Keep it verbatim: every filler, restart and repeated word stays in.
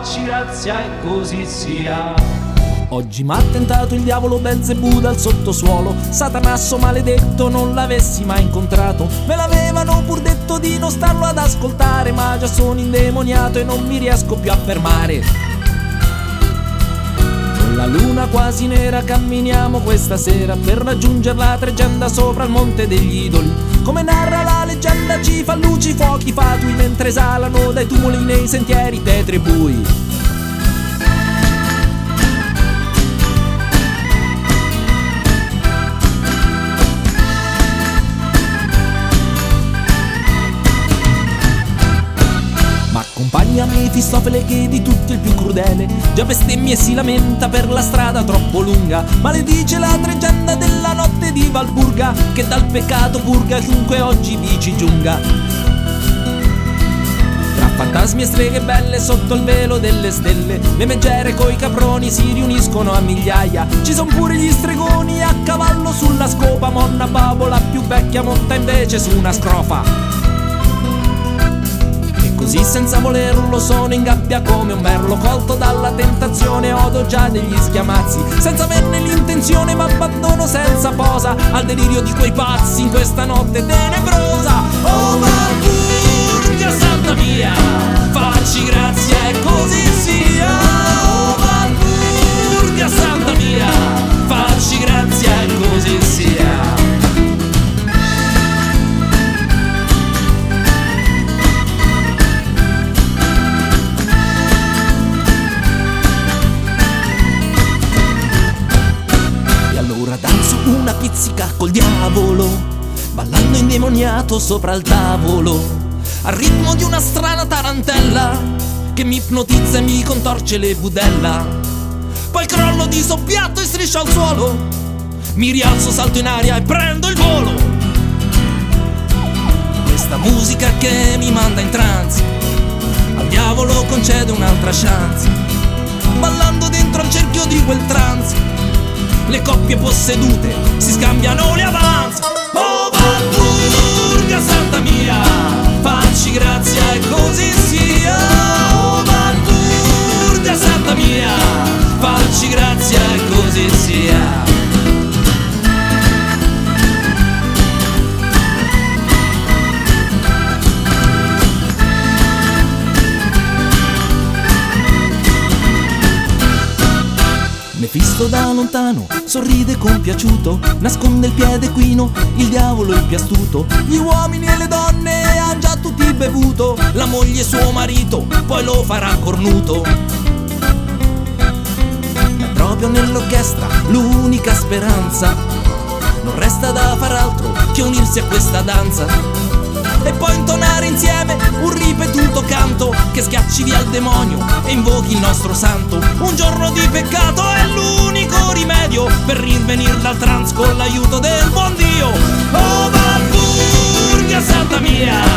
facci grazia e così sia. Oggi m'ha tentato il diavolo Belzebù dal sottosuolo, Satanasso maledetto non l'avessi mai incontrato. Me l'avevano pur detto di non starlo ad ascoltare, ma già sono indemoniato e non mi riesco più a fermare. Con la luna quasi nera camminiamo questa sera per raggiungere la tregenda sopra il monte degli idoli. Come narra la leggenda ci fa luci, fuochi fatui mentre esalano dai tumuli nei sentieri tetri e bui. Compagna Mefistofele che di tutti il più crudele, già bestemmia e si lamenta per la strada troppo lunga. Maledice la tregenda della notte di Valburga, che dal peccato purga chiunque oggi vi ci giunga. Tra fantasmi e streghe belle sotto il velo delle stelle, le megere coi caproni si riuniscono a migliaia. Ci son pure gli stregoni a cavallo sulla scopa, Monna Bavola più vecchia monta invece su una scrofa. Così senza volerlo sono in gabbia come un merlo, colto dalla tentazione odo già degli schiamazzi. Senza averne l'intenzione m'abbandono senza posa al delirio di quei pazzi in questa notte tenebrosa. Oh Valburga santa mia, facci grazia e così sia. Oh Valburga santa mia, facci grazia e così sia. Danzo una pizzica col diavolo, ballando indemoniato sopra il tavolo, al ritmo di una strana tarantella che mi ipnotizza e mi contorce le budella. Poi crollo di soppiatto e striscio al suolo, mi rialzo, salto in aria e prendo il volo. Questa musica che mi manda in trance, al diavolo concede un'altra chance. Ballando dentro al cerchio di quel trance, le coppie possedute si scambiano le avance. Oh Valburga santa mia, facci grazia e così sia. Oh Valburga santa mia, facci grazia e così sia. Mefisto da lontano sorride compiaciuto, nasconde il piede equino, il diavolo il più astuto. Gli uomini e le donne han già tutti bevuto, la moglie e suo marito poi lo farà cornuto. Ma proprio nell'orchestra l'unica speranza, non resta da far altro che unirsi a questa danza e poi intonare insieme un ripetuto canto che schiacci via il demonio e invochi il nostro santo. Un giorno di peccato è l'unico rimedio per rinvenire dal trance con l'aiuto del buon Dio. Oh Valburga santa mia,